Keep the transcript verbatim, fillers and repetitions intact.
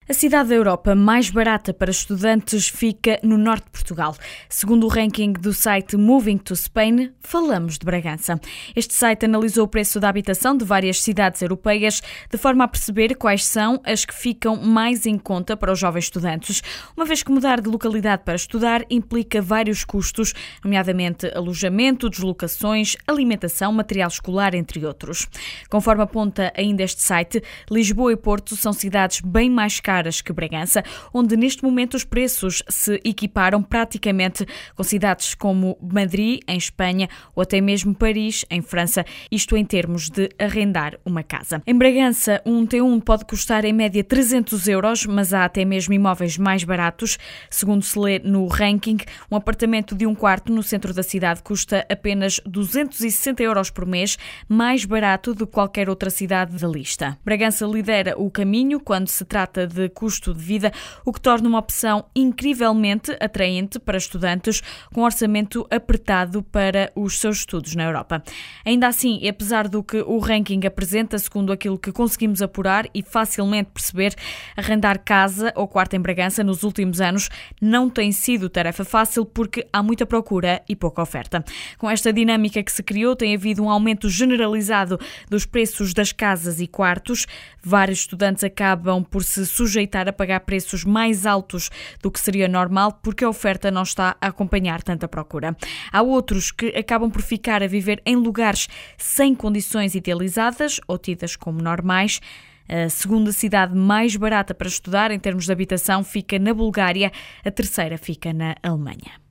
A cidade da Europa mais barata para estudantes fica no norte de Portugal. Segundo o ranking do site Moving to Spain, falamos de Bragança. Este site analisou o preço da habitação de várias cidades europeias de forma a perceber quais são as que ficam mais em conta para os jovens estudantes, uma vez que mudar de localidade para estudar implica vários custos, nomeadamente alojamento, deslocações, alimentação, material escolar, entre outros. Conforme aponta ainda este site, Lisboa e Porto são cidades bem mais caras que Bragança, onde neste momento os preços se equiparam praticamente com cidades como Madrid, em Espanha, ou até mesmo Paris, em França, isto em termos de arrendar uma casa. Em Bragança, um T um pode custar em média trezentos euros, mas há até mesmo imóveis mais baratos. Segundo se lê no ranking, um apartamento de um quarto no centro da cidade custa apenas duzentos e sessenta euros por mês, mais barato do que qualquer outra cidade da lista. Bragança lidera o caminho quando se trata de custo de vida, o que torna uma opção incrivelmente atraente para estudantes com orçamento apertado para os seus estudos na Europa. Ainda assim, apesar do que o ranking apresenta, segundo aquilo que conseguimos apurar e facilmente perceber, arrendar casa ou quarto em Bragança nos últimos anos não tem sido tarefa fácil porque há muita procura e pouca oferta. Com esta dinâmica que se criou, tem havido um aumento generalizado dos preços das casas e quartos. Vários estudantes acabam por se sujeitar a pagar preços mais altos do que seria normal porque a oferta não está a acompanhar tanta procura. Há outros que acabam por ficar a viver em lugares sem condições idealizadas ou tidas como normais. A segunda cidade mais barata para estudar em termos de habitação fica na Bulgária, a terceira fica na Alemanha.